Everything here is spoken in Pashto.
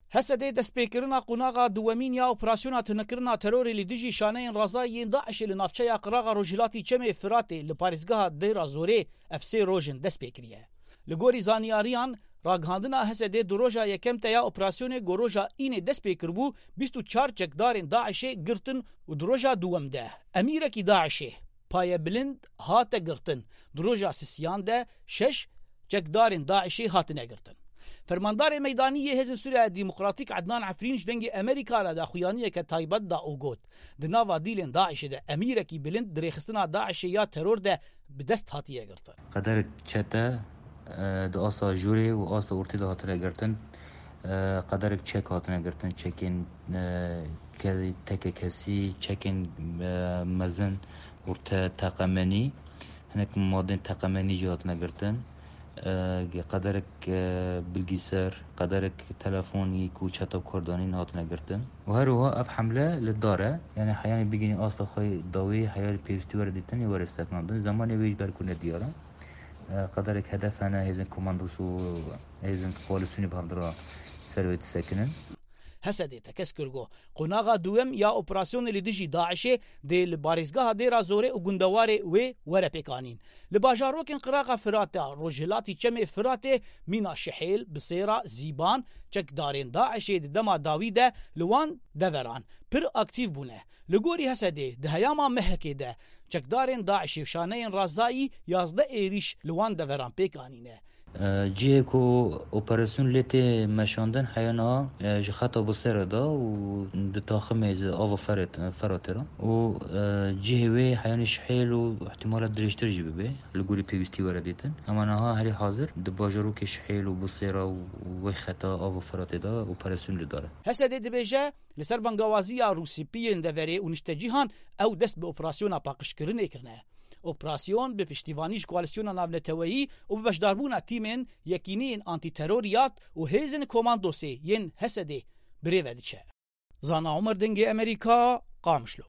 هسده دەستپێکردنا قوناغا دووەمین یا ئۆپراسیۆنا تونکردنا تەرۆرê li dijî şaneyên razayiyên Daişê li navçeya qirağa Rojhilatî Çemê Firatê li parêzgeha Dêra Zorê ev sê rojin dest pê kiriye. Li gorî zaniyariyan ragihandina Hesedê di roja yekem te ya operasyonê ku roja înê dest pê kiribû 24 çekdarên Daişê girtin û di roja duwem de emîrekî Daişê paye bilind hate girtin. Di roja sisiyan de 6 çekdarên Daişê hatine girtin. Fermandarê meydaniyê Hêzên Sûriya Demokratîk Ednan Efrîn ji dengê Amerîka re daxuyaniyeke taybet da û got di nava dîlên Daişê de emîrekî bilind di rêxistina Daişê ya teror de bi dest hatiye girtin. Qederek çete di asa jûrê û asa ortê de hatine girtin. Qederek çek hatine girtin, çekên teke kesî, çekên mezin orta teqemenî, hinek madên teqemenî jî hatine girtin. قدرك بالجسر قدرك تلفوني كوشات وكوردانين هاتنا قرتن وهروها اف حمله للداره يعني حياني بيجيني اصلا خوي ضوي حيالي بيفتي وردتني ورستنا زمان ويج بالكون ديارا قدرك هدف انا هيزن كوماندوس هيزن كواليسيوني بهدرا سرويت ساكنن Hesedê tekes kirgo qonağa duwem ya operasyonê li dijî Daişê dê li parêzgeha Dêra Zorê û gundewarê wê were pêkanîn. Li bajarokên qiraqa Firatê Rojhilatî Çemê Firatê mîna Şihêl, Bisêra, Zîban çekdarên Daişê di dema dawî de li wan deveran pir aktîv bûne. Li gorî Hesedê di heyama Mehekê de çekdarên Daişê şaneyên razayî 11 êrîş li wan deveran pêkanîne. جیه کو اپراسیون لیتی مشاندن حیانا جی خطا بسره دا و دو تاخمه آوا فراتر و جیه وی حیانی شحیل و احتمالات دریشتر جی ببه لگوری پیوستی وردیتن اما نها هری حاضر دو باجرو که شحیل و بسره و وی خطا آوا فرات دا اپراسیون لی داره هسته دی بیجه لسر بنگوازی روسی پیین دوری و نشتجیهان او دست به اپراسیونا پاقشکرنه کرنه. اپراسیون به پشتیوانیش کوالسیونا ناونتوایی و به بشداربونا تیمین یکینین آنتی تروریات و هیزن کماندوسی ین هسده بریوه دیچه. زانا عمر دنگ امریکا قامشلو.